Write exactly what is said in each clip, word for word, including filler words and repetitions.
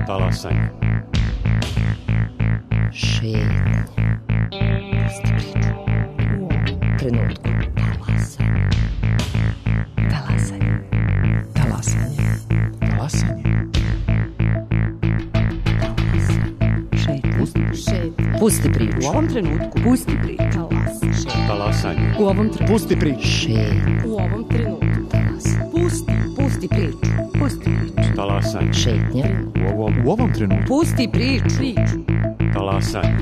Talasanje. Šetnje. Pusti priču. U ovom trenutku. Talasanje. Talasanje. Talasanje. Talasanje. Pusti priču. U ovom trenutku. Pusti priču. Talasanje. U ovom trenutku. Pusti priču. Šetnje. U ovom trenutku. Talasanje. Pusti. Pusti priču. Pusti priču. Talasanje. Šetnje. U ovom, u ovom trenutku. Pusti priču. Priču. Talasanje.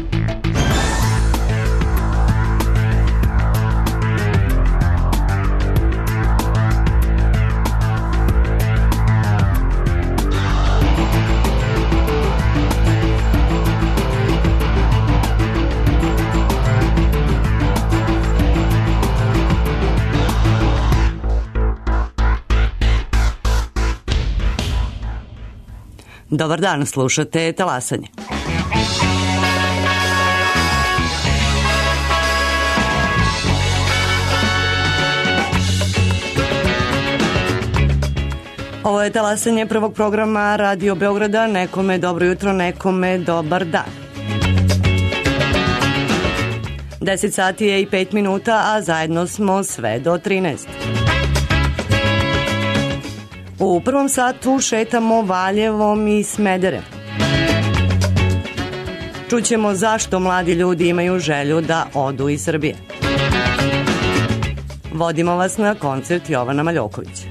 Dobar dan, slušate Talasanje. Ovo je Talasanje prvog programa Radio Beograda. Nekome dobro jutro, nekome dobar dan. deset sati je i pet minuta, a zajedno smo sve do trinaest. U prvom satu šetamo Valjevom i Smederem. Čućemo zašto mladi ljudi imaju želju da odu iz Srbije. Vodimo vas na koncert Jovana Maljokovića.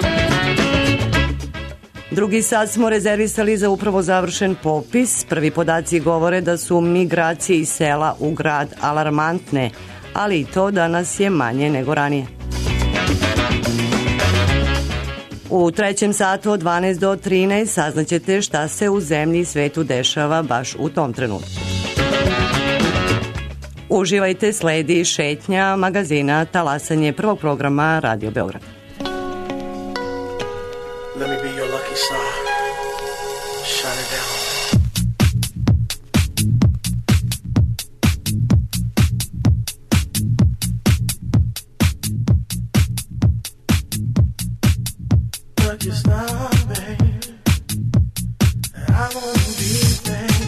Drugi sat smo rezervisali za upravo završen popis. Prvi podaci govore da su migracije iz sela u grad alarmantne, ali i to danas je manje nego ranije. U trećem satu od dvanaest do trinaest saznaćete šta se u zemlji i svetu dešava baš u tom trenutku. Uživajte, sledi šetnja magazina Talasanje prvog programa Radio Beograd. Let me be your lucky star. Shine it down. Lucky star, baby. I wanna be, baby,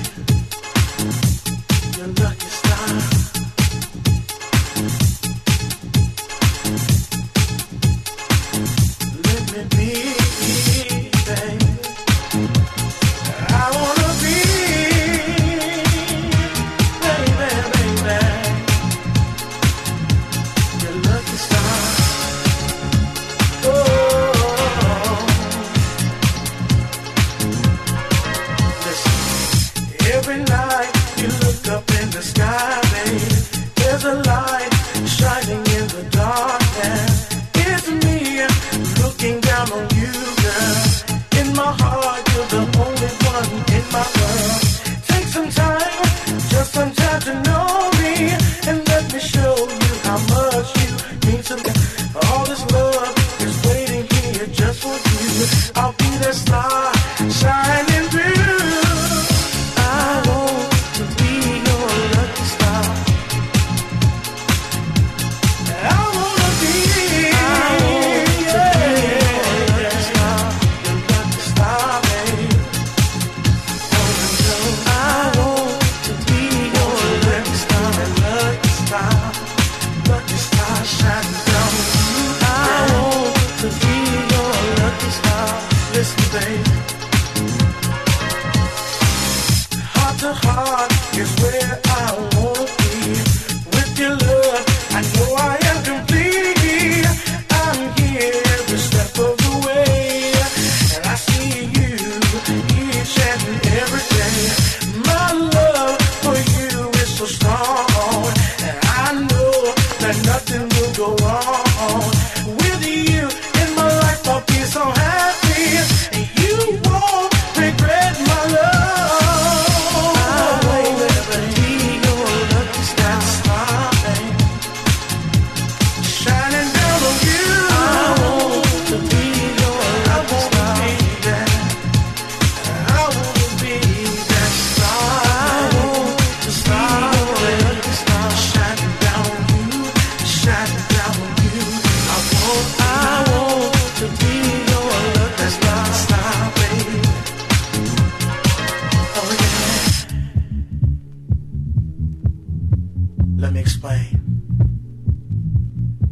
your lucky star. Let me be, baby. I wanna be, baby, baby, your lucky star. Oh.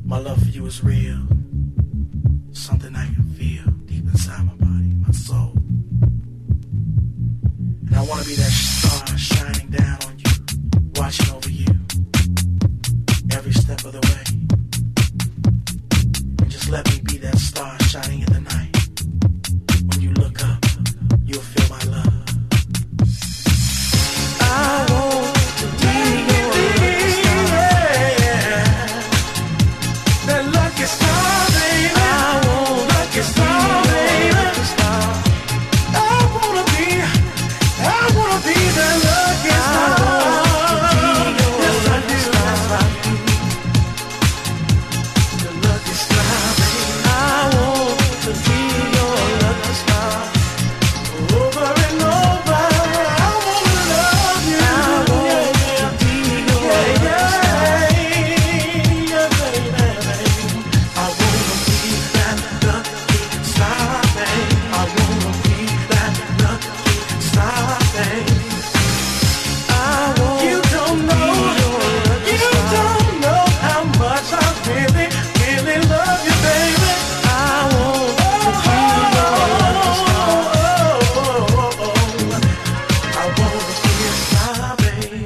My love for you is real. Something I can feel deep inside my body, my soul. And I want to be that star shining down on you, watching over you every step of the way. And just let me be that star shining in the night. When you look up, you'll feel my love. I want to be your lucky star. Yeah. That lucky star, baby. I want lucky star, baby. I wanna be, I wanna be that lucky star. Yes, I do. Yes, I do. The lucky star, baby. I want to be your lucky star. Over and over, I wanna love you. I want to be your lucky star. Yeah, baby. I wanna be that lucky star, baby. I wanna be that lucky star, baby. I want you don't know, you don't know how much I really, really love you, baby. I want to be your lucky star. I wanna be a star, baby.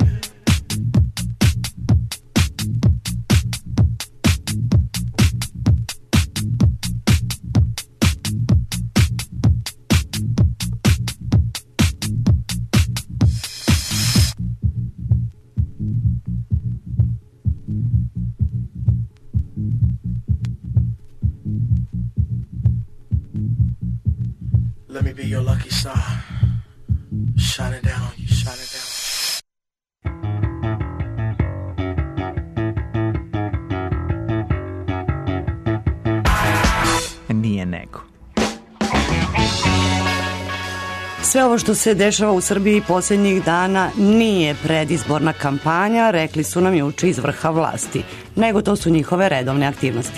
Let me be your lucky star. Shining down on you, shining down. Nije nego. Sve ovo što se dešava u Srbiji posljednjih dana nije predizborna kampanja, rekli su nam juče iz vrha vlasti, nego to su njihove redovne aktivnosti.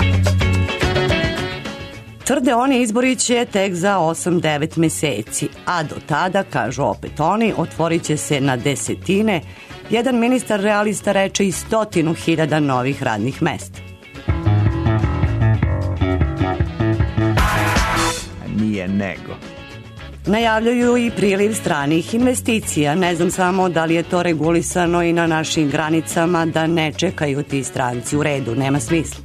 Tvrde oni, izbori će tek za osam devet meseci, a do tada, kažu opet oni, otvorit će se na desetine, jedan ministar realista reče i stotinu hiljada novih radnih mesta. Nije nego. Najavljuju i priliv stranih investicija. Ne znam samo da li je to regulisano i na našim granicama, da ne čekaju ti stranci. U redu, nema smisla.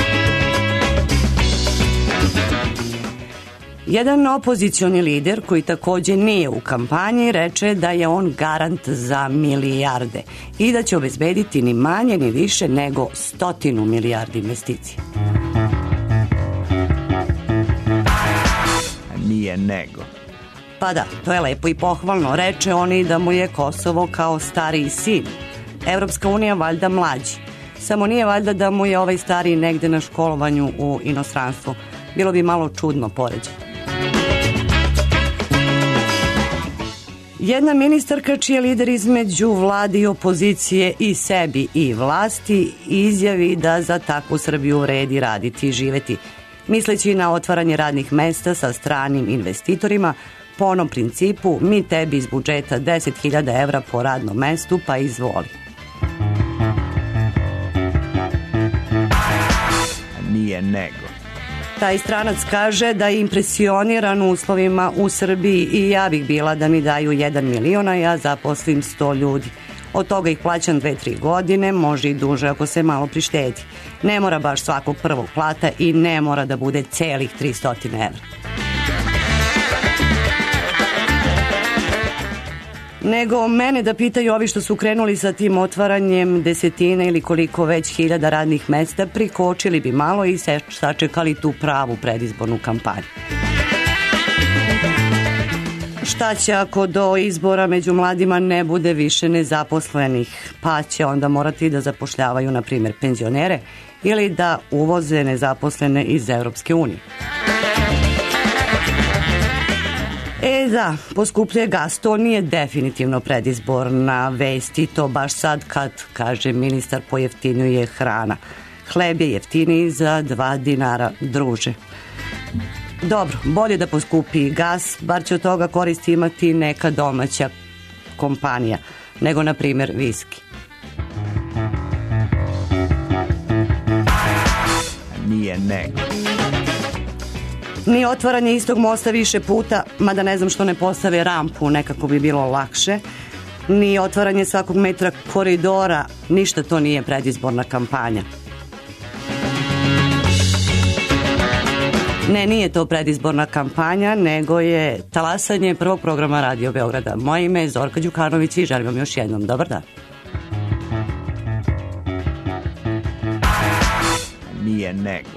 Jedan opozicioni lider koji takođe nije u kampanji reče da je on garant za milijarde i da će obezbediti ni manje ni više nego stotinu milijardi investicija. Nije nego. Pa da, to je lepo i pohvalno. Reče oni da mu je Kosovo kao stariji sin. Evropska unija valjda mlađi. Samo nije valjda da mu je ovaj stariji negde na školovanju u inostranstvu. Bilo bi malo čudno poređenje. Jedna ministarka čiji je lider između vlade i opozicije i sebi i vlasti izjavi da za takvu Srbiju vredi raditi i živeti, misleći na otvaranje radnih mesta sa stranim investitorima po onom principu mi tebi iz budžeta deset hiljada evra po radnom mestu pa izvoli. Nije nego. Taj stranac kaže da je impresioniran uslovima u Srbiji i ja bih bila da mi daju jedan milion, a ja zaposlim sto ljudi. Od toga ih plaćam dve, tri godine, može i duže ako se malo prištedi. Ne mora baš svakog prvog plata i ne mora da bude celih tristo evra. Nego mene da pitaju ovi što su krenuli sa tim otvaranjem desetine ili koliko već hiljada radnih mesta, prikočili bi malo i sačekali tu pravu predizbornu kampanju. Šta će ako do izbora među mladima ne bude više nezaposlenih, pa će onda morati da zapošljavaju, na primjer, penzionere ili da uvoze nezaposlene iz Evropske unije. E da, poskupljuje gas, to nije definitivno predizborna vest i to baš sad kad, kaže ministar, pojeftinjuje hrana. Hleb je jeftiniji za dva dinara, druže. Dobro, bolje da poskupi gas, bar će od toga koristi imati neka domaća kompanija, nego na primjer viski. nije nego. Ni otvaranje istog mosta više puta, mada ne znam što ne postave rampu, nekako bi bilo lakše. Ni otvaranje svakog metra koridora, ništa to nije predizborna kampanja. Ne, nije to predizborna kampanja, nego je talasanje prvog programa Radio Beograda. Moje ime je Zorka Đukanović i želim vam još jednom dobar dan. Nije nego.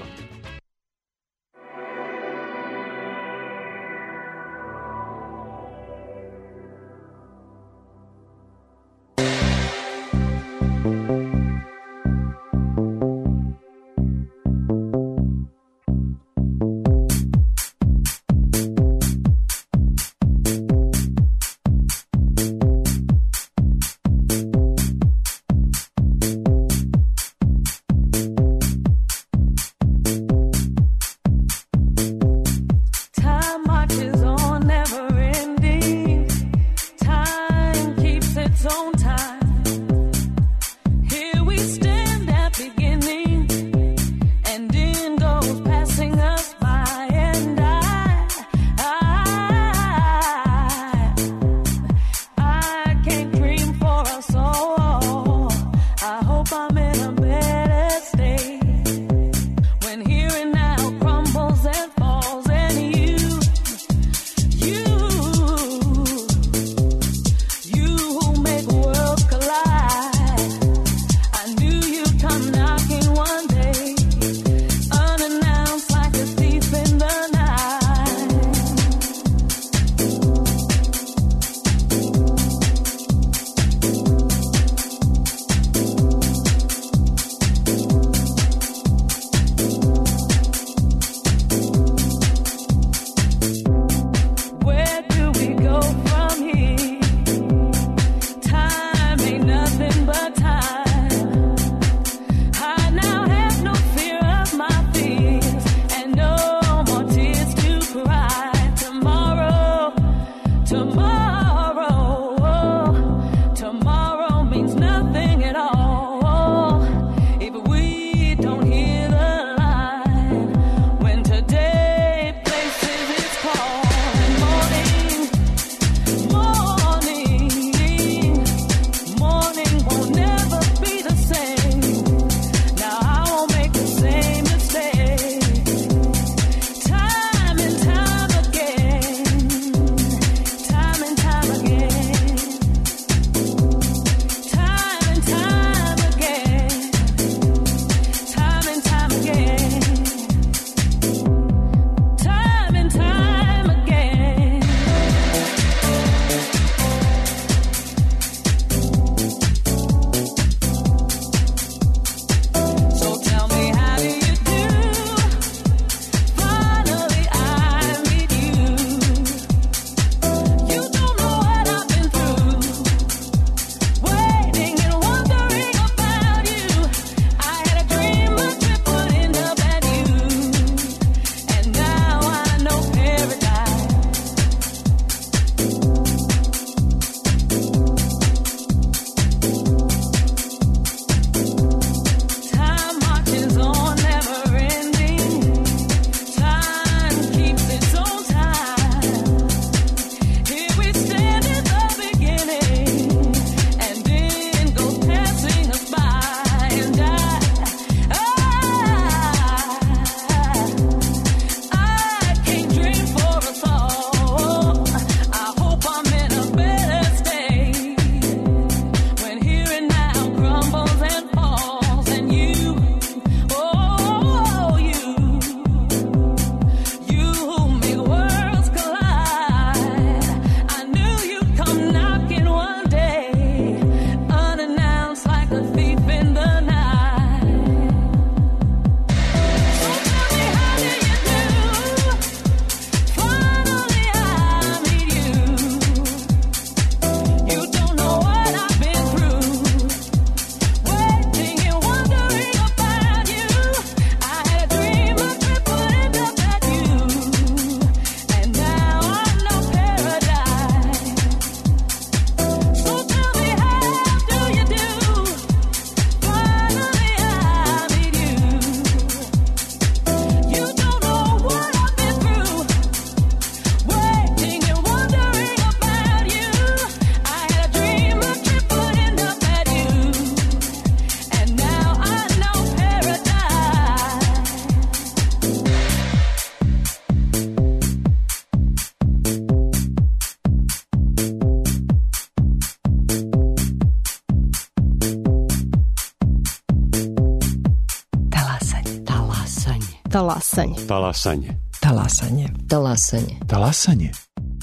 Talasanje. Talasanje. Talasanje. Talasanje. Talasanje.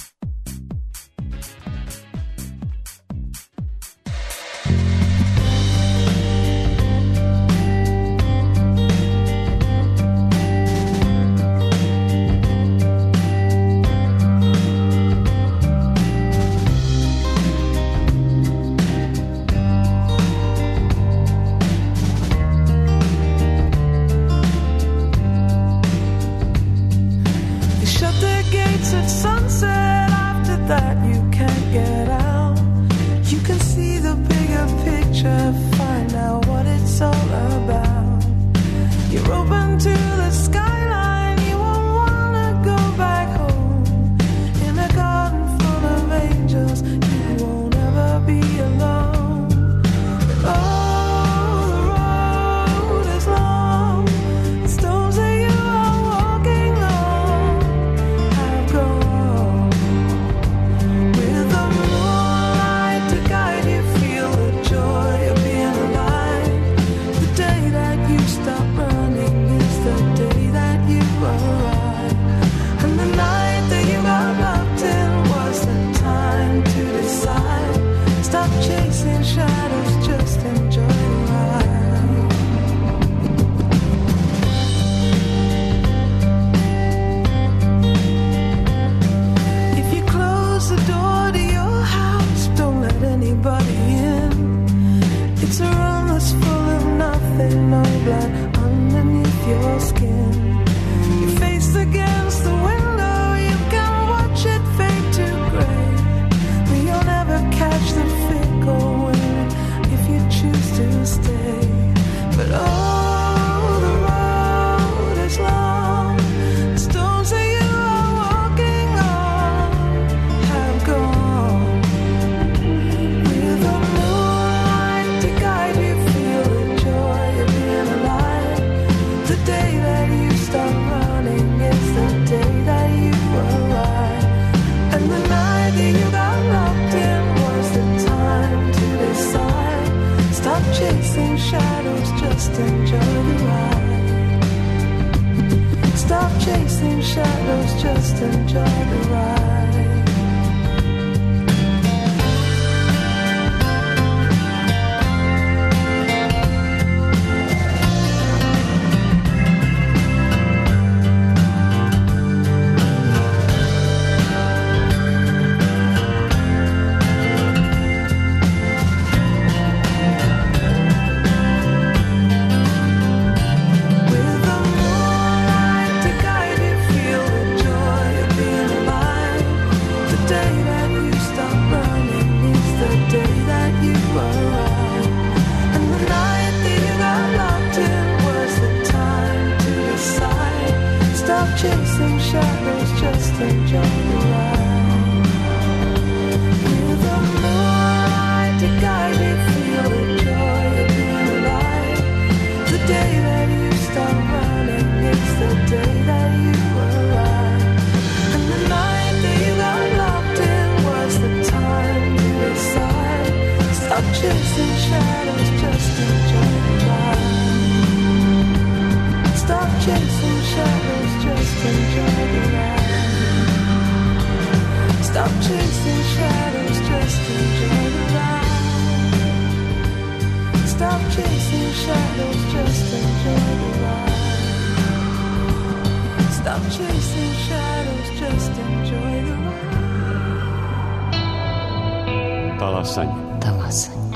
Talasanje. Talasanje.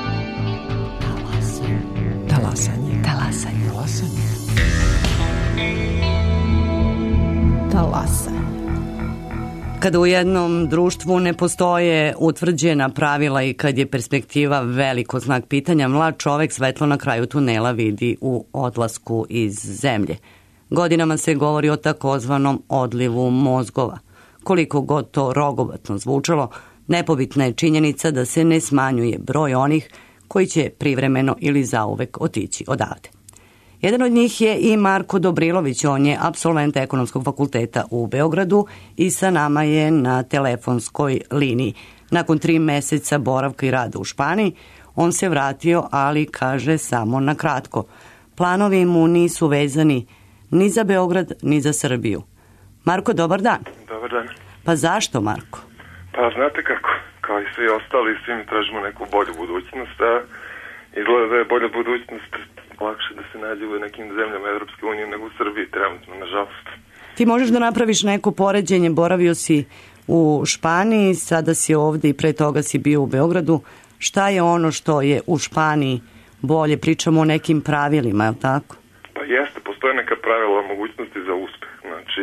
Talasanje. Talasanje. Talasanje. Talasanje. Kada u jednom društvu ne postoje utvrđena pravila i kad je perspektiva veliko znak pitanja, mlad čovek svetlo na kraju tunela vidi u odlasku iz zemlje. Godinama se govori o takozvanom odlivu mozgova. Koliko god to rogobatno zvučalo, nepobitna je činjenica da se ne smanjuje broj onih koji će privremeno ili zauvek otići odavde. Jedan od njih je i Marko Dobrilović, on je apsolvent Ekonomskog fakulteta u Beogradu i sa nama je na telefonskoj liniji. Nakon tri meseca boravka i rada u Španiji, on se vratio, ali kaže samo na kratko. Planovi mu nisu vezani ni za Beograd, ni za Srbiju. Marko, dobar dan. Dobar dan. Pa zašto, Marko? Pa znate kako, kao i svi ostali, svi mi tražimo neku bolju budućnost, a izgleda da je bolja budućnost lakše da se nađe u nekim zemljama Evropske unije nego u Srbiji, trenutno, nažalost. Ti možeš da napraviš neko poređenje, boravio si u Španiji, sada si ovde i pre toga si bio u Beogradu. Šta je ono što je u Španiji bolje? Pričamo o nekim pravilima, je li tako? Pa jeste, postoje neka pravila o mogućnosti za uspeh. Znači,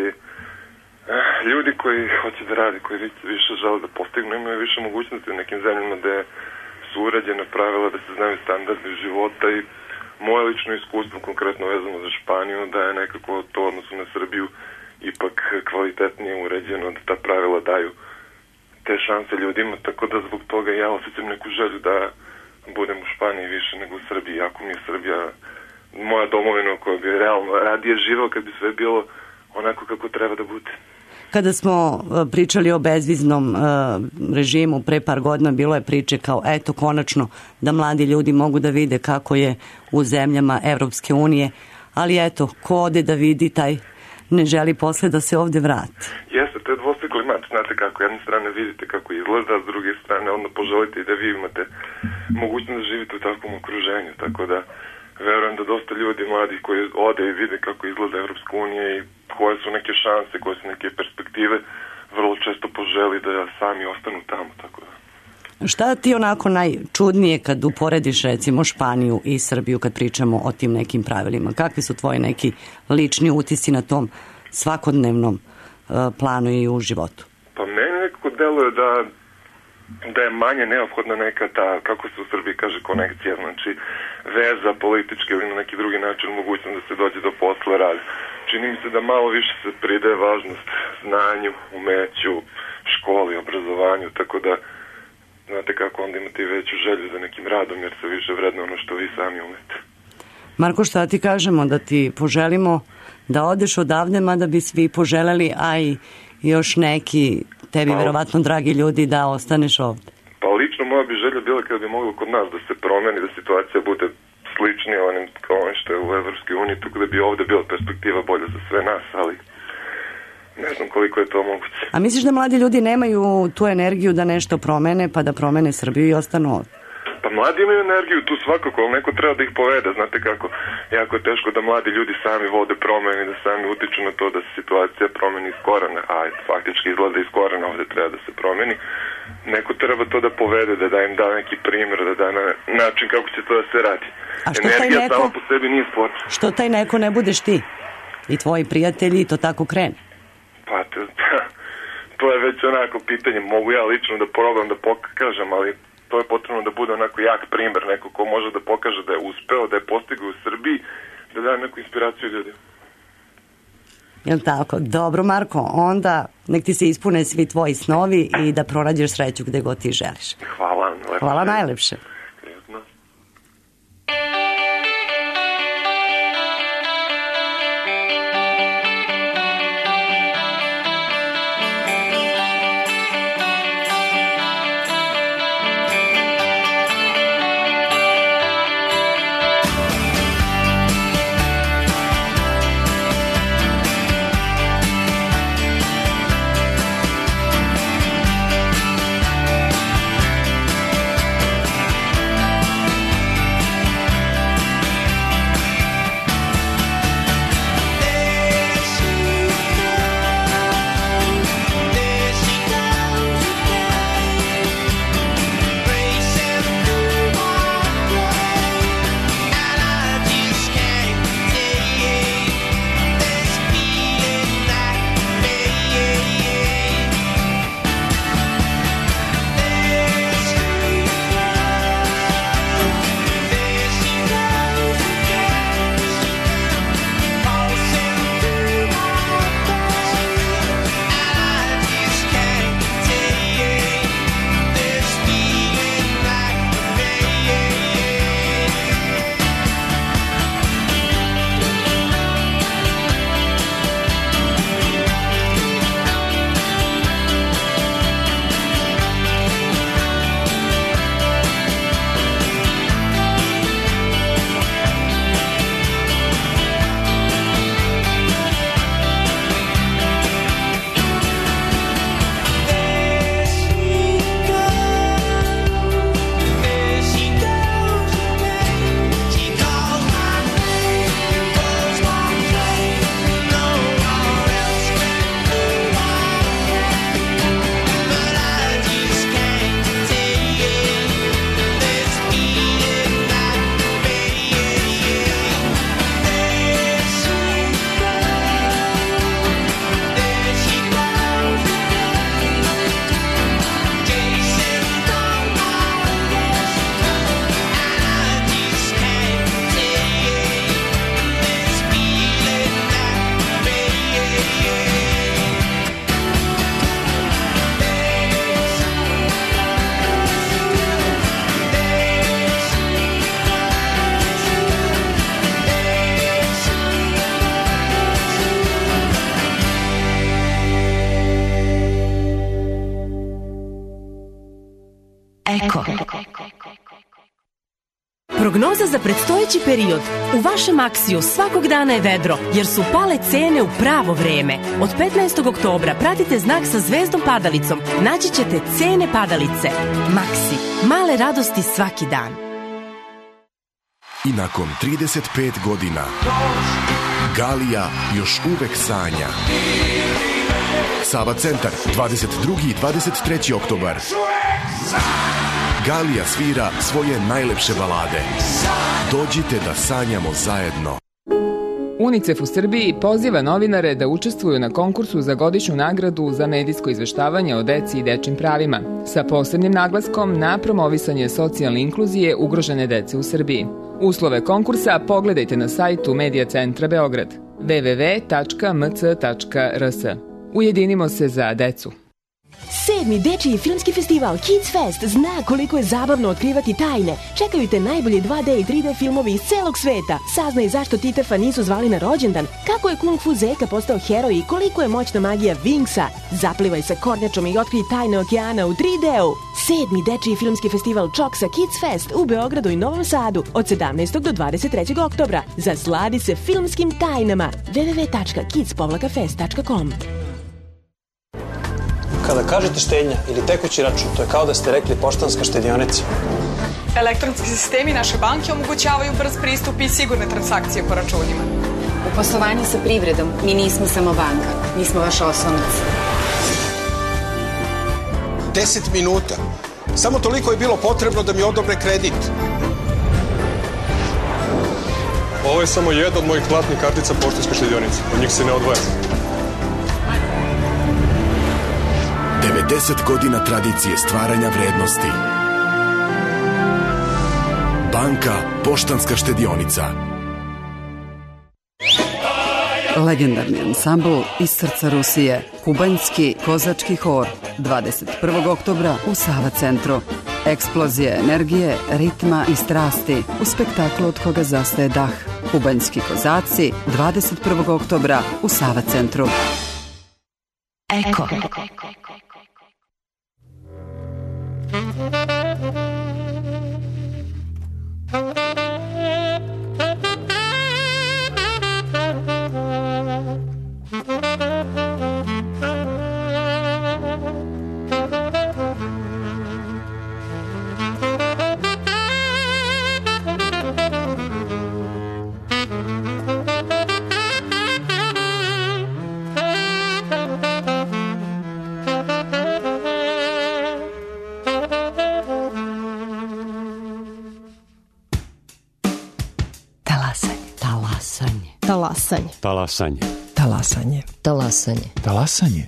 eh, ljudi koji hoće da radi, koji više žele da postignu, imaju više mogućnosti u nekim zemljama gde su uređene pravila, da se znaju standardi života i moje lično iskustvo, konkretno vezano za Španiju, da je nekako to odnosu na Srbiju ipak kvalitetnije uređeno, da ta pravila daju te šanse ljudima, tako da zbog toga ja osjećam neku želju da budem u Španiji više nego u Srbiji, ako mi je Srbija moja domovina koja bi realno radije živao kad bi sve bilo onako kako treba da bude. Kada smo pričali o bezviznom režimu pre par godina, bilo je priče kao eto konačno da mladi ljudi mogu da vide kako je u zemljama Evropske unije, ali eto, ko ode da vidi, taj ne želi posle da se ovde vrati. Jeste, to je dvostekli mač, znate kako, jedne strane vidite kako izgleda, a s druge strane onda poželite i da vi imate mogućnost da živite u takvom okruženju, tako da verujem da dosta ljudi mladih koji ode i vide kako izgleda Evropska unija i koje su neke šanse, koje su neke perspektive, vrlo često poželi da sami ostanu tamo, tako da. Šta ti onako najčudnije kad uporediš recimo Španiju i Srbiju kad pričamo o tim nekim pravilima? Kakvi su tvoji neki lični utisci na tom svakodnevnom uh, planu i u životu? Pa meni nekako deluje da da je manje neophodna neka ta, kako se u Srbiji kaže, konekcija, znači veza politička ili na neki drugi način mogućnost da se dođe do posla rada. Čini mi se da malo više se pridaje važnost znanju, umeću, školi, obrazovanju, tako da znate kako onda imate veću želju za nekim radom jer se više vredno ono što vi sami umete. Marko, šta ti kažemo? Da ti poželimo da odeš odavde, mada bi svi poželeli, a i još neki tebi pa, verovatno dragi ljudi da ostaneš ovde. Pa lično moja bi želja bila kada bi moglo kod nas da se promeni, da situacija bude sličnija onim kao ono što je u Evropskoj uniji, tako da bi ovde bila perspektiva bolja za sve nas, ali ne znam koliko je to moguće. A misliš da mladi ljudi nemaju tu energiju da nešto promene, pa da promene Srbiju i ostanu ovde? Pa mladi imaju energiju tu svakako, ali neko treba da ih povede, znate kako, jako je teško da mladi ljudi sami vode promene, da sami utiču na to da se situacija promeni iz korena, a faktički izgleda iz korena ovde treba da se promeni. Neko treba to da povede, da da im da neki primjer, da da na način kako će to da se radi. A što energija taj neko, sama po sebi nije sporna. Što taj neko ne budeš ti i tvoji prijatelji i to tako krene? Pa to, to je već onako pitanje, mogu ja lično da probam da pokažem, ali to je potrebno da bude onako jak primjer, neko ko može da pokaže da je uspeo, da je postigao u Srbiji, da daje neku inspiraciju ljudima. Jel tako? Dobro, Marko, onda nek ti se ispune svi tvoji snovi i da pronađeš sreću gde god ti želiš. Hvala. Hvala najlepše. Eko. Prognoza za predstojeći period. U vašem Aksiju svakog dana je vedro, jer su pale cene u pravo vreme. Od petnaestog oktobra pratite znak sa zvezdom padalicom. Naći ćete cene padalice. Maksi. Male radosti svaki dan. I nakon trideset pet godina Galija još uvek sanja. Sava centar, dvadeset drugi i dvadeset treći oktobar. Galija svira svoje najlepše balade. Dođite da sanjamo zajedno. UNICEF u Srbiji poziva novinare da učestvuju na konkursu za godišnju nagradu za medijsko izveštavanje o deci i dečim pravima, sa posebnim naglaskom na promovisanje socijalne inkluzije ugrožene dece u Srbiji. Uslove konkursa pogledajte na sajtu Medija centra Beograd w w w tačka m c tačka r s. Ujedinimo se za decu. Sedmi dečiji filmski festival Kids Fest zna koliko je zabavno otkrivati tajne. Čekaju te najbolje dva D i tri D filmovi iz celog sveta. Saznaj zašto Titefa nisu zvali na rođendan, kako je Kung Fu Zeka postao heroj i koliko je moćna magija Wingsa. Zaplivaj sa kornjačom i otkrij tajne okeana u tri D-u. Sedmi dečiji filmski festival Čoksa Kids Fest u Beogradu i Novom Sadu od sedamnaestog do dvadeset trećeg oktobra. Zasladi se filmskim tajnama. w w w tačka kids fest tačka com. Kada kažete štednja ili tekući račun, to je kao da ste rekli Poštanska štedionica. Elektronski sistemi naše banke omogućavaju brz pristup i sigurne transakcije po računima. U poslovanju sa privredom mi nismo samo banka, mi smo vaš oslonac. Deset minuta. Samo toliko je bilo potrebno da mi odobre kredit. Ovo je samo jedna od mojih platnih kartica Poštanske štedionice. Od njih se ne odvaja. devedeset godina tradicije stvaranja vrednosti. Banka Poštanska štedionica. Legendarni ansambl iz srca Rusije, kubanjski kozački hor, dvadeset prvog oktobra u Sava centru. Eksplozija energije, ritma i strasti u spektaklu od koga zastaje dah. Kubanjski kozaci, dvadeset prvog oktobra u Sava centru. Eko. Talasanje. Talasanje. Talasanje. Talasanje. Talasanje.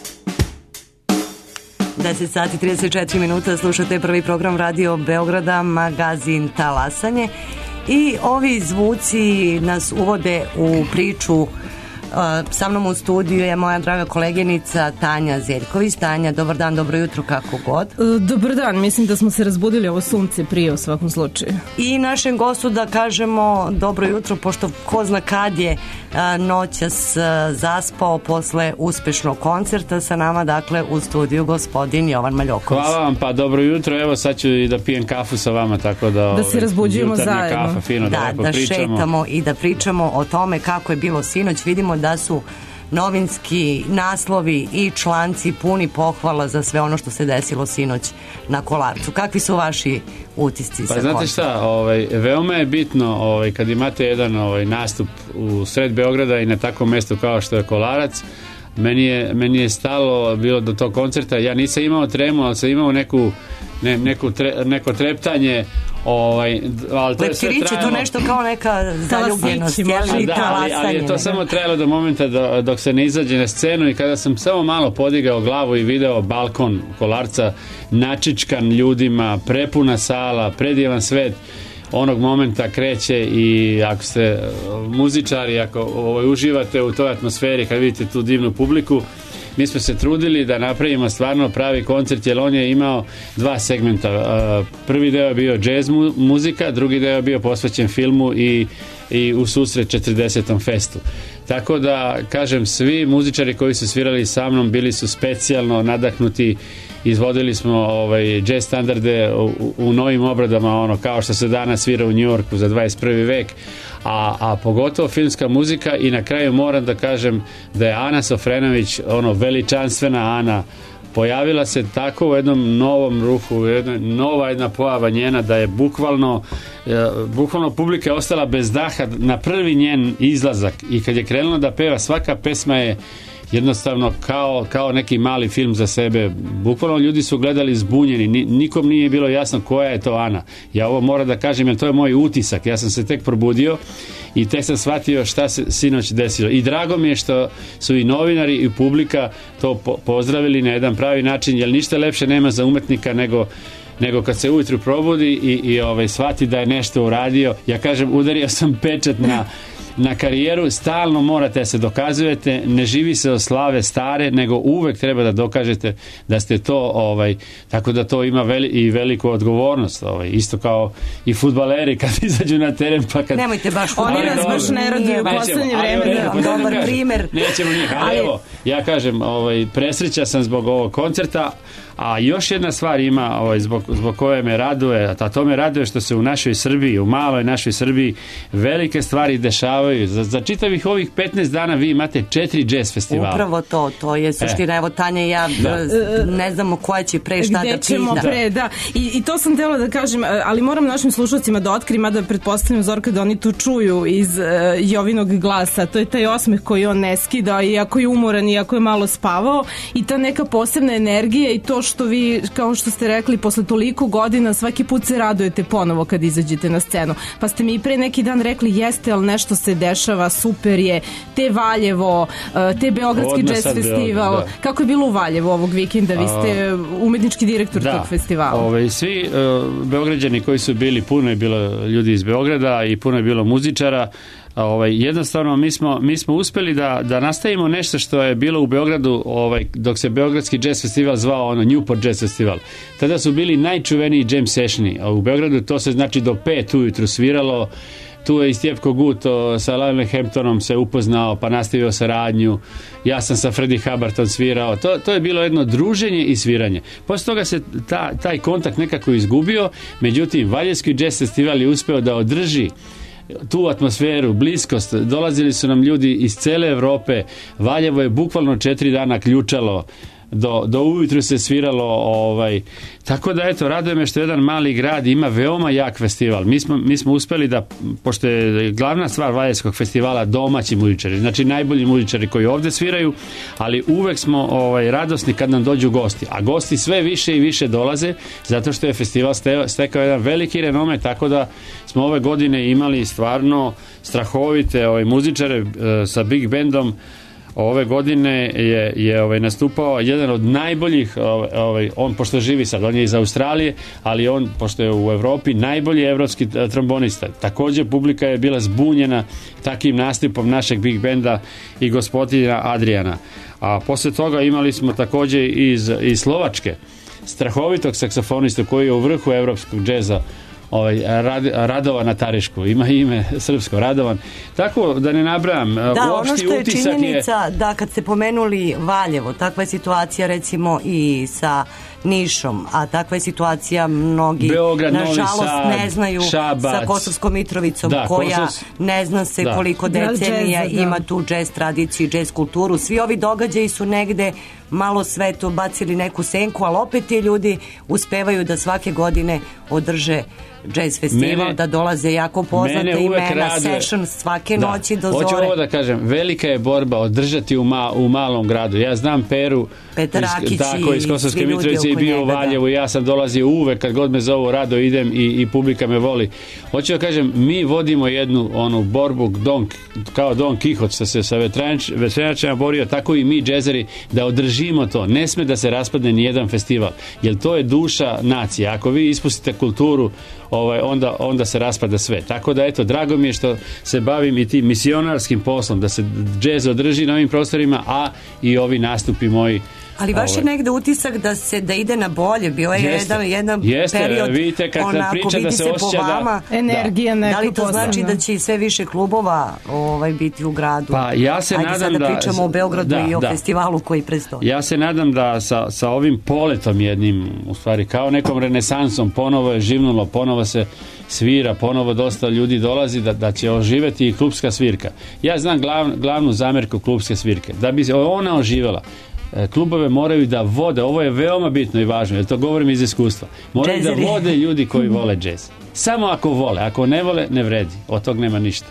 deset sati trideset četiri minuta, slušate prvi program Radio Beograda, magazin Talasanje. I ovi zvuci nas uvode u priču. Sa mnom u studiju je moja draga koleginica Tanja Zeljković. Tanja, dobar dan, dobro jutro, kako god. Dobar dan, mislim da smo se razbudili ovo sunce prije u svakom slučaju. I našem gostu da kažemo dobro jutro, pošto ko zna kad je noćas zaspao posle uspešnog koncerta. Sa nama dakle u studiju gospodin Jovan Maljoković. Hvala vam, pa dobro jutro, evo sad ću i da pijem kafu sa vama, tako da... Da se razbuđujemo zajedno. Kafa, fino, da, da, da pričamo. šetamo i da pričamo o tome kako je bilo sinoć. Vidimo da su novinski naslovi i članci puni pohvala za sve ono što se desilo sinoć na Kolarcu. Kakvi su vaši utisci? Pa znate šta, ovaj, veoma je bitno ovaj, kad imate jedan ovaj, nastup u sred Beograda i na takvom mestu kao što je Kolarac. Meni je, meni je stalo bilo do tog koncerta, ja nisam imao tremu, ali sam imao neku, ne, neku tre, neko treptanje. Ovaj, ali to je sve trajalo. To nešto kao neka zaljubljenost, jeli, da, ali, ali je to samo trajalo do momenta do, dok se ne izađe na scenu i kada sam samo malo podigao glavu i video balkon Kolarca načičkan ljudima, prepuna sala, predivan svet. Onog momenta kreće i ako ste muzičari, ako ovaj, uživate u toj atmosferi kad vidite tu divnu publiku, mi smo se trudili da napravimo stvarno pravi koncert, jer on je imao dva segmenta. Prvi deo je bio jazz muzika, drugi deo je bio posvećen filmu i, i u susret četrdesetom festu. Tako da, kažem, svi muzičari koji su svirali sa mnom bili su specijalno nadahnuti izvodili smo ovaj, jazz standarde u, u novim obradama, ono, kao što se danas svira u New Yorku za dvadeset prvi vek, a, a pogotovo filmska muzika. I na kraju moram da kažem da je Ana Sofrenović, ono, veličanstvena Ana, pojavila se tako u jednom novom ruhu, jedna, nova jedna pojava njena, da je bukvalno e, bukvalno publika je ostala bez daha na prvi njen izlazak, i kad je krenula da peva, svaka pesma je jednostavno kao, kao neki mali film za sebe. Bukvalno ljudi su gledali zbunjeni, Ni, nikom nije bilo jasno koja je to Ana. Ja ovo moram da kažem, jer to je moj utisak. Ja sam se tek probudio i tek sam shvatio šta se sinoć desilo. I drago mi je što su i novinari i publika to po pozdravili na jedan pravi način, jer ništa lepše nema za umetnika nego nego kad se ujutru probudi i, i ovaj, shvati da je nešto uradio. Ja kažem, udario sam pečat na na karijeru, stalno morate da se dokazujete, ne živi se od slave stare, nego uvek treba da dokažete da ste to, ovaj, tako da to ima veli, i veliku odgovornost, ovaj, isto kao i fudbaleri kad izađu na teren, pa kad... Nemojte baš Oni nas baš ne raduju u poslednje vreme. Da, dobar primer. Nećemo njih, ali evo, ja kažem, ovaj, presreća sam zbog ovog koncerta. A još jedna stvar ima, ovaj, zbog, zbog koje me raduje, a to me raduje što se u našoj Srbiji, u maloj našoj Srbiji, velike stvari dešavaju. Za, za čitavih ovih petnaest dana vi imate četiri jazz festivala. Upravo to, to je suština. E. Evo, Tanja i ja da. ne znamo koja će pre šta Gde da pita. ćemo pre, da. I, I to sam htjela da kažem, ali moram našim slušalcima da otkrim, mada pretpostavljam, Zorka, da oni to čuju iz uh, Jovinog glasa. To je taj osmeh koji on ne skida, iako je umoran, iako je malo spavao, i ta neka posebna energija i to što vi, kao što ste rekli, posle toliko godina svaki put se radujete ponovo kad izađete na scenu. Pa ste mi i pre neki dan rekli, jeste, ali nešto se dešava, super je, te Valjevo, te Beogradski jazz festival. Da. Kako je bilo u Valjevu ovog vikenda? Vi ste umetnički direktor da, tog festivala. Ove, svi uh, Beograđani koji su bili, puno je bilo ljudi iz Beograda i puno je bilo muzičara. Ovaj, jednostavno mi smo, mi smo uspeli da, da nastavimo nešto što je bilo u Beogradu, ovaj, dok se Beogradski jazz festival zvao ono Newport Jazz Festival. Tada su bili najčuveniji jam sessioni, a u Beogradu to se znači do pet ujutru sviralo. Tu je i Stjepko Guto sa Lionel Hamptonom se upoznao, pa nastavio saradnju. Ja sam sa Freddie Hubbardom svirao. To, to je bilo jedno druženje i sviranje. Posle toga se ta, taj kontakt nekako izgubio, međutim Valjevski jazz festival je uspeo da održi tu atmosferu, bliskost. Dolazili su nam ljudi iz cele Evrope. Valjevo je bukvalno četiri dana ključalo. Do, do ujutru se sviralo, ovaj, tako da eto, raduje me što jedan mali grad ima veoma jak festival. Mi smo, mi smo uspeli da, pošto je glavna stvar Valjevskog festivala domaći muzičari, znači najbolji muzičari koji ovde sviraju, ali uvek smo ovaj, radosni kad nam dođu gosti, a gosti sve više i više dolaze, zato što je festival ste, stekao jedan veliki renome, tako da smo ove godine imali stvarno strahovite ovaj, muzičare e, sa big bandom. Ove godine je, je ovaj, nastupao jedan od najboljih, ovaj, on pošto živi sad, on je iz Australije, ali on pošto je u Evropi najbolji evropski trombonista. Također publika je bila zbunjena takim nastupom našeg big benda i gospodina Adriana. A posle toga imali smo također iz, iz Slovačke strahovitog saksofonistu koji je u vrhu evropskog džeza, ovaj, Rad, Radovan na Tarišku, ima ime srpsko, Radovan. Tako da ne nabrajam, da, ono što je činjenica je... da kad ste pomenuli Valjevo, takva je situacija recimo i sa Nišom, a takva je situacija mnogi Beograd, nažalost Sad, ne znaju Šabac, sa Kosovskom Mitrovicom, da, koja Kosovs... ne zna se da. koliko decenija džeza, ima tu džez tradiciju, džez kulturu. Svi ovi događaji su negde malo svetu bacili neku senku, ali opet ti ljudi uspevaju da svake godine održe jazz festival, mene, da dolaze jako poznate imena, raduje, session svake da, noći do zore. Hoću ovo da kažem, velika je borba održati u, ma, u malom gradu. Ja znam Peru Petar Rakić, tako, iz Kosovske Mitrovice i bio u Valjevu, da. Ja sam dolazio uvek kad god me zovu, rado idem i, i publika me voli. Hoću da kažem, mi vodimo jednu onu borbu don, kao Don Kihot što se sa veterinačima borio, tako i mi džezeri da održimo to. Ne sme da se raspadne ni jedan festival, jer to je duša nacije. Ako vi ispustite kulturu, ovaj, onda, onda se raspada sve. Tako da eto, drago mi je što se bavim i tim misionarskim poslom, da se džez održi na ovim prostorima, a i ovi nastupi moji Ali vaš je Ovaj. negde utisak da se da ide na bolje, bio je Jeste. jedan, jedan Jeste, period, vidite kad se onako, priča da vidi se po osjeća da- vama. Energija neka Da li to posebna. znači da će i sve više klubova ovaj, biti u gradu? Pa ja se Ajde nadam sada da- pričamo o Beogradu da, i o da. festivalu koji predstoji. Ja se nadam da sa, sa ovim poletom jednim, u stvari kao nekom renesansom, ponovo je živnulo, ponovo se svira, ponovo dosta ljudi dolazi, da, da će oživeti i klubska svirka. Ja znam glav, glavnu zamerku klubske svirke. Da bi ona oživela, e, klubove moraju da vode, ovo je veoma bitno i važno, jer to govorim iz iskustva. Moraju Džezeri. da vode ljudi koji vole džez. Samo ako vole, ako ne vole, ne vredi. Od tog nema ništa.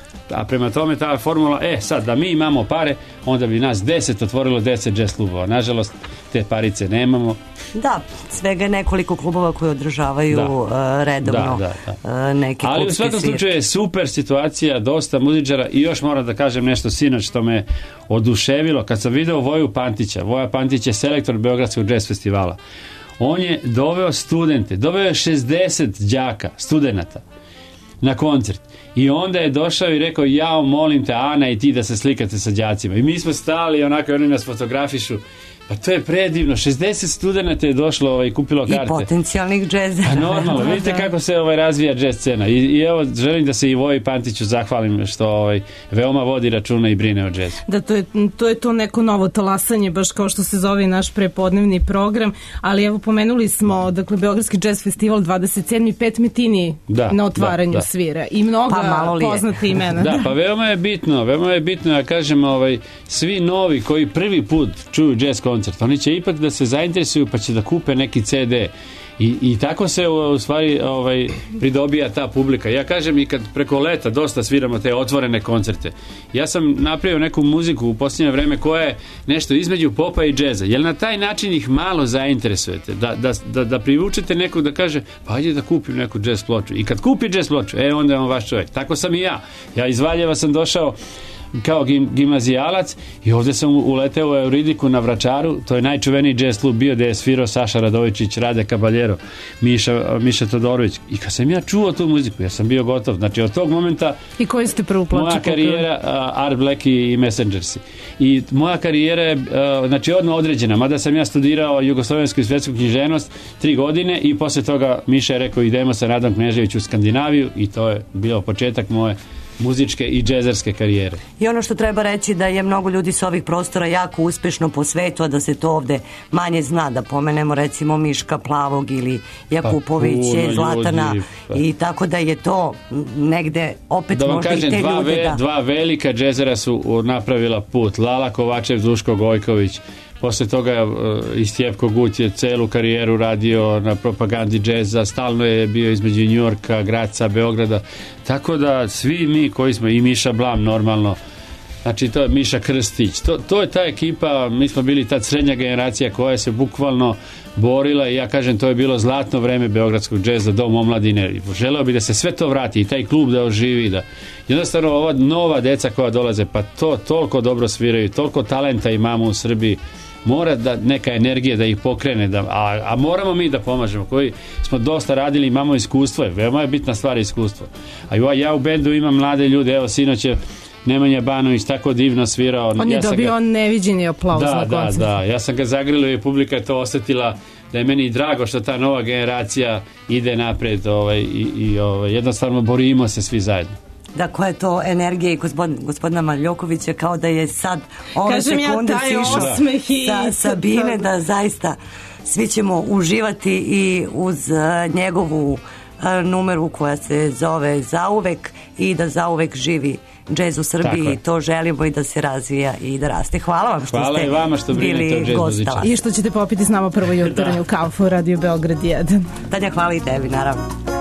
A prema tome ta formula, e sad da mi imamo pare, onda bi nas deset otvorilo deset džez klubova. Nažalost, te parice nemamo. Da, svega je nekoliko klubova koji održavaju Da. uh, redovno Da, da, uh, neke Ali u klubske svakom svirke. slučaju je super situacija, dosta muzičara i još moram da kažem nešto sinoć što me oduševilo kad sam video Voju Pantića. Voja Pantić je selektor Beogradskog džez festivala. On je doveo studente, doveo je šezdeset đaka, studenata na koncert. I onda je došao i rekao, jao, molim te, Ana i ti da se slikate sa đacima. I mi smo stali, onako, oni nas fotografišu. Pa to je predivno, šezdeset studenata je došlo ovaj, i kupilo I karte. potencijalnih džezera. A normalno, vidite kako se ovaj razvija jazz scena. I, i evo, želim da se i Voji Pantiću zahvalim što ovaj, veoma vodi računa i brine o džezu. Da, to je, to je to neko novo talasanje, baš kao što se zove i naš prepodnevni program, ali evo pomenuli smo, dakle, Beogradski jazz festival dvadeset sedmi Pet Metini Da, na otvaranju da, da. svira i mnoga Pa malo li je. poznata imena. Da, pa veoma je bitno, veoma je bitno, ja kažem, ovaj, svi novi koji prvi put čuju jazz koncert, oni će ipak da se zainteresuju pa će da kupe neki ce de. I, i tako se u, u stvari ovaj, pridobija ta publika. Ja kažem i kad preko leta dosta sviramo te otvorene koncerte. Ja sam napravio neku muziku u posljednje vreme koja je nešto između popa i džeza. Jer na taj način ih malo zainteresujete. Da, da, da, da privučete nekog da kaže pa ajde da kupim neku džez ploču. I kad kupi džez ploču, e onda je on vaš čovjek. Tako sam i ja. Ja iz Valjeva sam došao kao gim, gimnazijalac i ovdje sam uleteo u Euridiku na Vračaru, to je najčuveniji jazz klub bio gdje je svirao Saša Radovičić, Rade Kabaljero, Miša, Miša Todorović. I kad sam ja čuo tu muziku, ja sam bio gotov. Znači od tog momenta I koji ste prvu ploču moja kupili? karijera, uh, Art Black i Messengersi. I moja karijera je uh, znači odmah određena, mada sam ja studirao jugoslovensku i svjetsku književnost tri godine i posle toga Miša je rekao idemo sa Radom Knežević u Skandinaviju i to je bio početak moje muzičke i džezerske karijere. I ono što treba reći da je mnogo ljudi sa ovih prostora jako uspešno po svetu, a da se to ovde manje zna, da pomenemo recimo Miška Plavog ili Jakupović, Pa, puno Zlatana ljudi, pa. i tako da je to negde opet Da vam možda kažem, i te dva, ljude ve, da... dva velika džezera su napravila put. Lala Kovačev, Duško Gojković. Posle toga uh, i Stjepko Gut je celu karijeru radio na propagandi džeza, stalno je bio između Njujorka, Graca, Beograda. Tako da svi mi koji smo, i Miša Blam normalno, znači to je Miša Krstić, to, to je ta ekipa, mi smo bili ta srednja generacija koja se bukvalno borila i ja kažem to je bilo zlatno vreme beogradskog džeza, dom omladine. Želeo bi da se sve to vrati i taj klub da oživi, da jednostavno ova nova deca koja dolaze, pa to toliko dobro sviraju, toliko talenta imamo u Srbiji, mora da neka energija da ih pokrene, da, a, a moramo mi da pomažemo, koji smo dosta radili, imamo iskustvo, je, veoma je bitna stvar iskustvo. A ja, ja u bendu imam mlade ljude, evo sinoć je Nemanja Banović tako divno svirao. On je ja sam dobio ga, neviđeni aplauz da, na da, koncertu. da, ja sam ga zagrilio i publika je to osjetila, da je meni drago što ta nova generacija ide napred ovaj, i, i ovaj, jednostavno borimo se svi zajedno. Da, koja je to energija i gospod, gospodina Maljokovića, kao da je sad ove Kažem ja, sekunde taj sišao osmeh i- sa Sabine, da zaista svi ćemo uživati i uz uh, njegovu uh, numeru koja se zove Zauvek i da zauvek živi džez u Tako Srbiji je. i to želimo i da se razvija i da raste. Hvala vam što Hvala ste i vama što brinete o bili džez gost. muzičara. I što ćete popiti s nama prvo jutarnju kafu u Radio Beograd jedan. Tanja, hvala i tebi, naravno.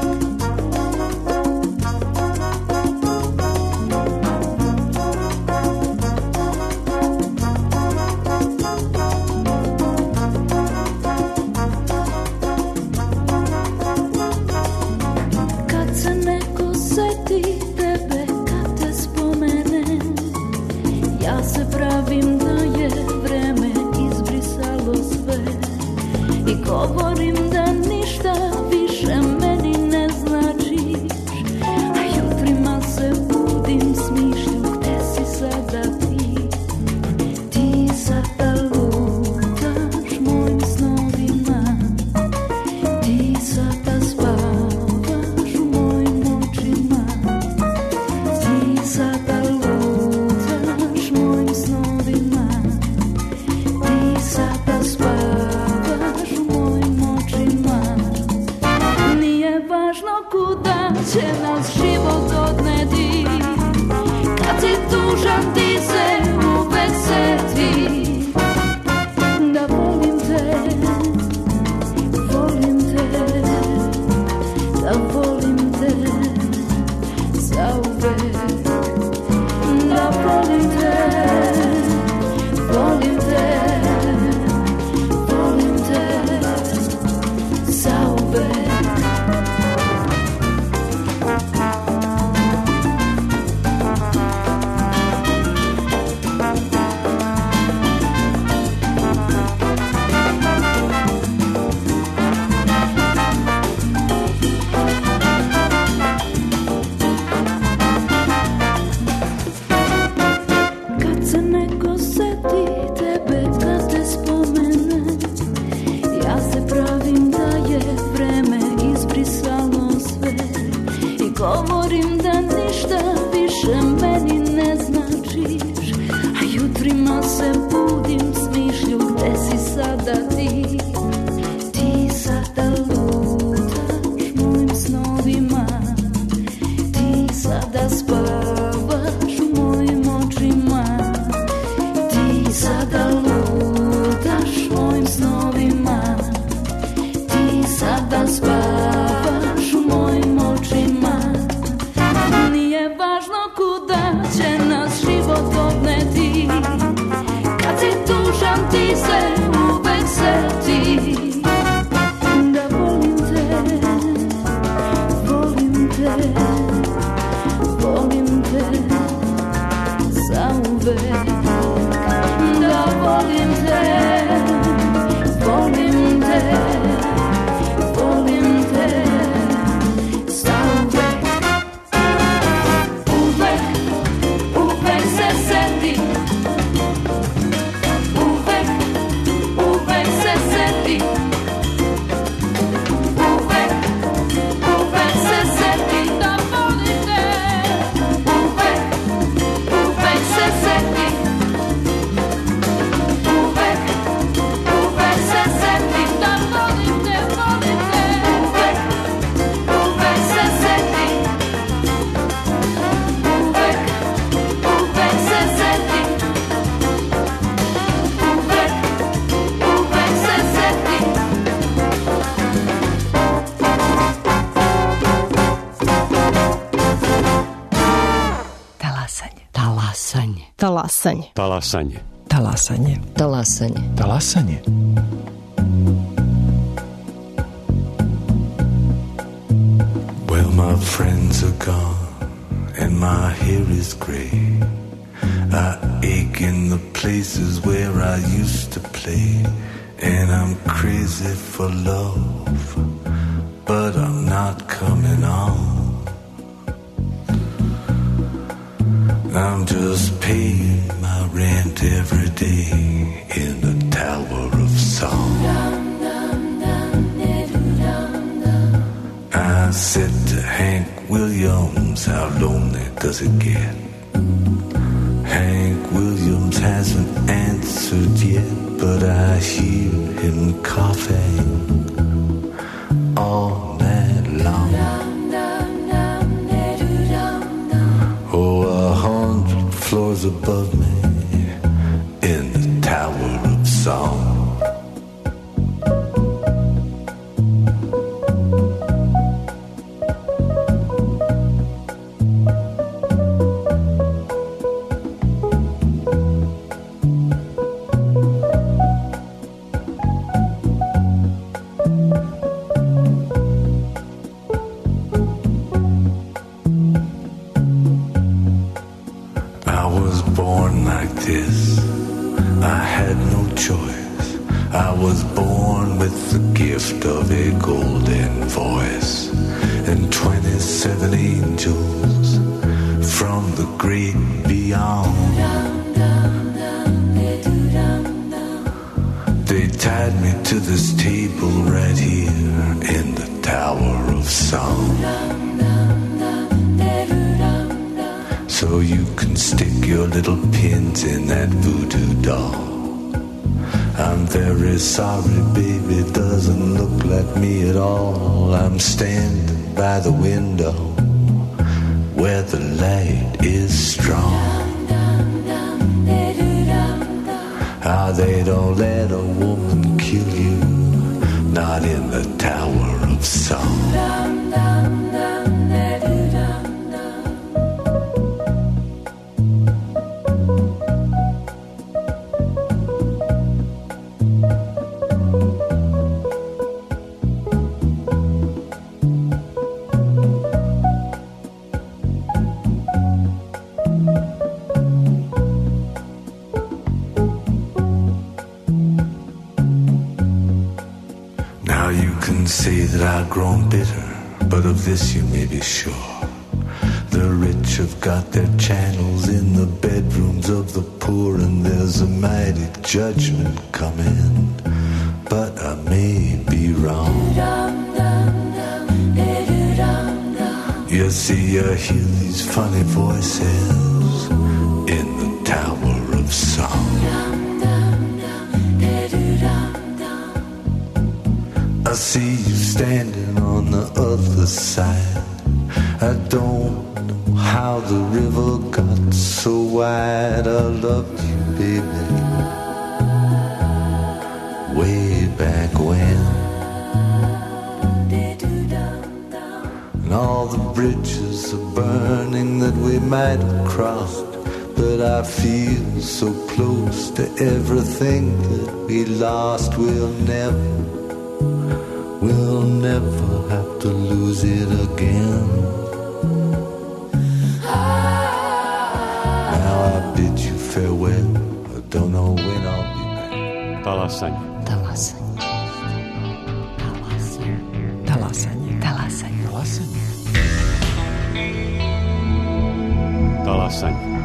Kad se neko seti tebe, kad te spomenem, ja se pravim da je vreme izbrisalo sve i govorim da ništa više meni ne značiš, a jutrima se budim s mišlju gde si sada ti, ti sada lutam. ko seti tebe kad te spomene. Ja se pravim da je vreme izbrisalo sve i govorim da ništa više meni ne značiš, a jutrima se budim smišlju gde si sada ti. Ti sada lutaš mojim snovima, ti sada spavaš u mojim očima, ti sada lutaš mojim snovima, ti sada spavaš u mojim očima. Nije važno kuda će nas život odneti, kad si tužan ti se uvek seti da volim te, volim te, volim te zauvek. Da volim te, volim te, volim te zauvek. Uvek, uvek se seti, uvek, uvek se seti, uvek, uvek se seti da volim te, uvek, uvek se seti, uvek, uvek se seti da volim te, volim te, uvek, uvek se seti, uvek, uvek se seti, uvek, uvek se seti. Talasanje. Talasanje. Talasanje. Talasanje. Talasanje. Talasanje. Talasanje. Well, my friends are gone and my hair is gray. I ache in the places where I used to play, and I'm crazy for love, but I'm not coming on. I'm just paying my rent every day in the Tower of Song. I said to Hank Williams, how lonely does it get? Hank Williams hasn't answered yet, but I hear him coughing all night long. Oh, a hundred floors above me in the Tower of Song. I was born like this. I had no choice. I was born with the gift of a golden voice and twenty-seven angels from the great beyond. They tied me to this table right here in the Tower of Song, so you can stick your little pins in that voodoo doll. I'm very sorry, baby, doesn't look like me at all. I'm standing by the window where the light is strong. Ah, they don't let a woman kill you, not in the Tower of Song. Now you can say that I've grown bitter, but of this you may be sure. The the rich have got their channels in the bedrooms of the poor, and there's a mighty judgment coming, but I may be wrong. You see, I hear these funny voices in the Tower of Song. I see you standing on the other side. I don't know how the river got so wide. I loved you, baby, way back when. And all the bridges are burning that we might have crossed, but I feel so close to everything that we lost. We'll never, we'll never have to lose it again. Now I bid you farewell. I don't know when I'll be back. Talasanje. Talasanje. Talasanje. Talasanje. Talasanje. Talasanje. Talasanje.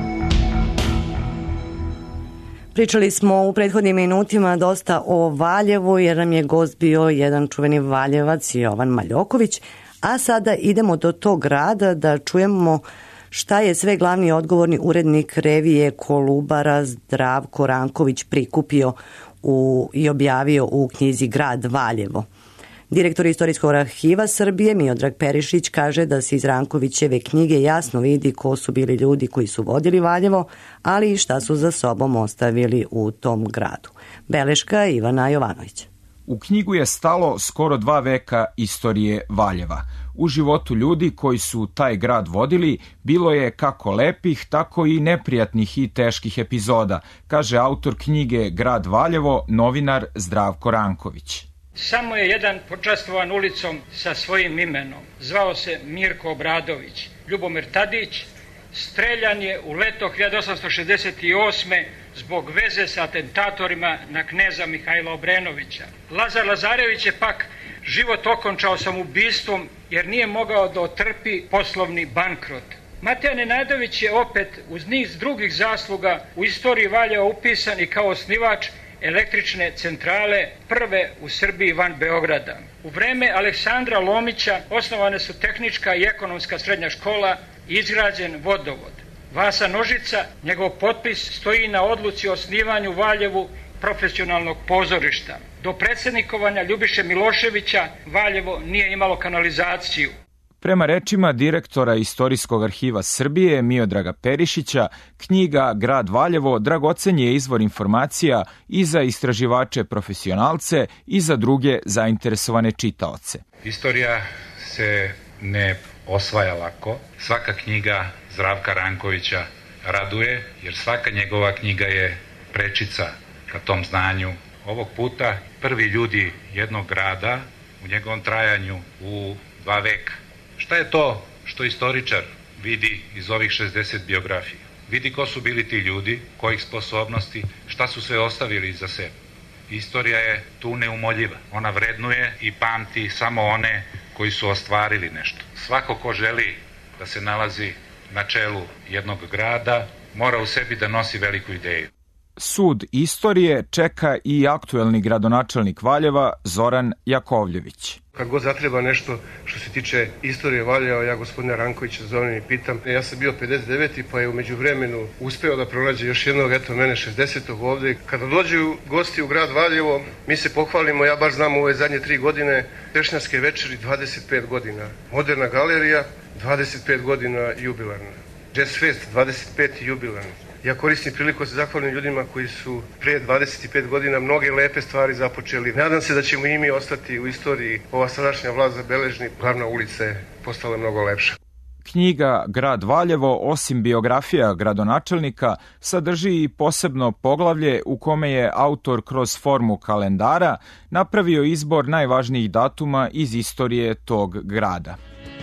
Pričali smo u prethodnim minutima dosta o Valjevu, jer nam je gost bio jedan čuveni Valjevac, Jovan Maljoković, a sada idemo do tog grada da čujemo šta je sve glavni odgovorni urednik revije Kolubara Zdravko Ranković prikupio u, i objavio u knjizi Grad Valjevo. Direktor Istorijskog arhiva Srbije Miodrag Perišić kaže da se iz Rankovićeve knjige jasno vidi ko su bili ljudi koji su vodili Valjevo, ali i šta su za sobom ostavili u tom gradu. Beleška Ivana Jovanovića. U knjigu je stalo skoro dva veka istorije Valjeva. U životu ljudi koji su taj grad vodili bilo je kako lepih, tako i neprijatnih i teških epizoda, kaže autor knjige Grad Valjevo, novinar Zdravko Ranković. Samo je jedan počastvovan ulicom sa svojim imenom. Zvao se Mirko Obradović. Ljubomir Tadić streljan je u leto hiljadu osamsto šezdeset osme zbog veze sa atentatorima na kneza Mihajla Obrenovića. Lazar Lazarević je pak život okončao samoubistvom jer nije mogao da otrpi poslovni bankrot. Mateja Nenadović je opet uz niz drugih zasluga u istoriji Valjeva upisan i kao osnivač električne centrale, prve u Srbiji van Beograda. U vreme Aleksandra Lomića osnovane su tehnička i ekonomska srednja škola i izgrađen vodovod. Vasa Nožica, njegov potpis stoji na odluci o osnivanju Valjevu profesionalnog pozorišta. Do predsjednikovanja Ljubiše Miloševića Valjevo nije imalo kanalizaciju. Prema rečima direktora Istorijskog arhiva Srbije Miodraga Perišića, knjiga Grad Valjevo dragocen je izvor informacija i za istraživače profesionalce i za druge zainteresovane čitaoce. Istorija se ne osvaja lako. Svaka knjiga Zdravka Rankovića raduje, jer svaka njegova knjiga je prečica ka tom znanju. Ovog puta prvi ljudi jednog grada u njegovom trajanju u dva veka. Šta je to što istoričar vidi iz ovih šezdeset biografija? Vidi ko su bili ti ljudi, kojih sposobnosti, šta su sve ostavili iza sebe. Istorija je tu neumoljiva. Ona vrednuje i pamti samo one koji su ostvarili nešto. Svako ko želi da se nalazi na čelu jednog grada mora u sebi da nosi veliku ideju. Sud istorije čeka i aktuelni gradonačelnik Valjeva Zoran Jakovljević. Kad god zatreba nešto što se tiče istorije Valjeva, ja gospodina Rankovića zovem i pitam. Ja sam bio pedeset deveti pa je umeđu vremenu uspeo da pronađe još jednog, eto mene šezdesetog ovde. Kada dođu gosti u grad Valjevo, mi se pohvalimo, ja baš znam ove zadnje tri godine, Tešnjarske večeri dvadeset pet godina, Moderna galerija dvadeset pet godina jubilarna, Jazz Fest dvadeset pet jubilarna. Ja koristim priliku da se zahvalim ljudima koji su pre dvadeset pet godina mnoge lepe stvari započeli. Nadam se da ćemo i mi ostati u istoriji. Ova sadašnja vlast zabeležni, glavna ulica je postala mnogo lepša. Knjiga Grad Valjevo, osim biografija gradonačelnika, sadrži i posebno poglavlje u kome je autor kroz formu kalendara napravio izbor najvažnijih datuma iz istorije tog grada.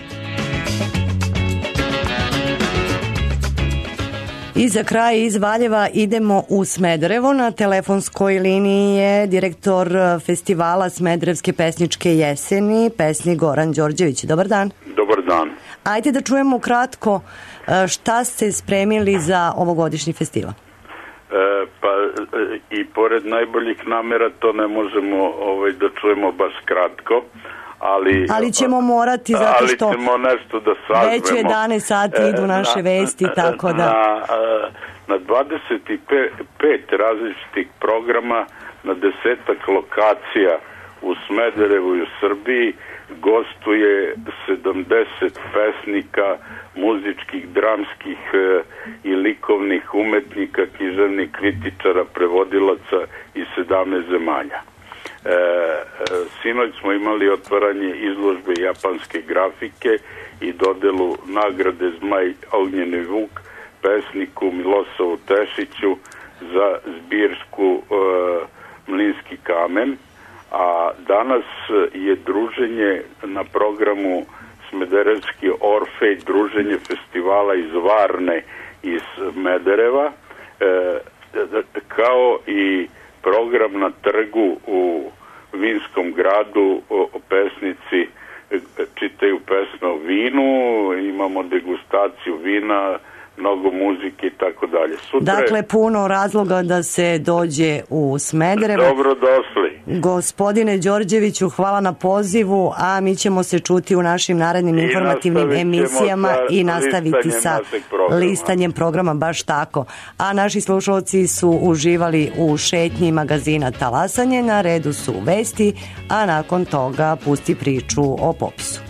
I za kraj iz Valjeva idemo u Smederevo. Na telefonskoj liniji je direktor festivala Smederevske pesničke jeseni, pesnik Goran Đorđević. Dobar dan. Dobar dan. Ajde da čujemo kratko šta ste spremili za ovogodišnji festival. E, pa e, i pored najboljih namera to ne možemo ovaj, da čujemo baš kratko. Ali, ali ćemo morati zato što ali ćemo nešto da sažmemo. Već je jedanaest sati idu naše vesti, tako da... Na, na dvadeset pet različitih programa na desetak lokacija u Smederevu i u Srbiji gostuje sedamdeset pesnika, muzičkih, dramskih i likovnih umetnika, književnih kritičara, prevodilaca iz sedamnaest zemalja. E, sinoć smo imali otvaranje izložbe japanske grafike i dodelu nagrade Zmaj Ognjeni Vuk pesniku Milosavu Tešiću za zbirsku e, Mlinski kamen, a danas je druženje na programu Smederevski Orfej, druženje festivala iz Varne iz Smedereva, e, kao i program na trgu u Vinskom gradu, o, o pesnici čitaju pesme o vinu, imamo degustaciju vina, mnogo muzike i tako dalje. Sutra dakle, puno razloga da se dođe u Smederevo. Dobro došli. Gospodine Đorđeviću, hvala na pozivu, a mi ćemo se čuti u našim narednim I informativnim emisijama i nastaviti sa programa. listanjem programa, baš tako. A naši slušalci su uživali u šetnji magazina Talasanje, na redu su vesti, a nakon toga Pusti priču o popisu.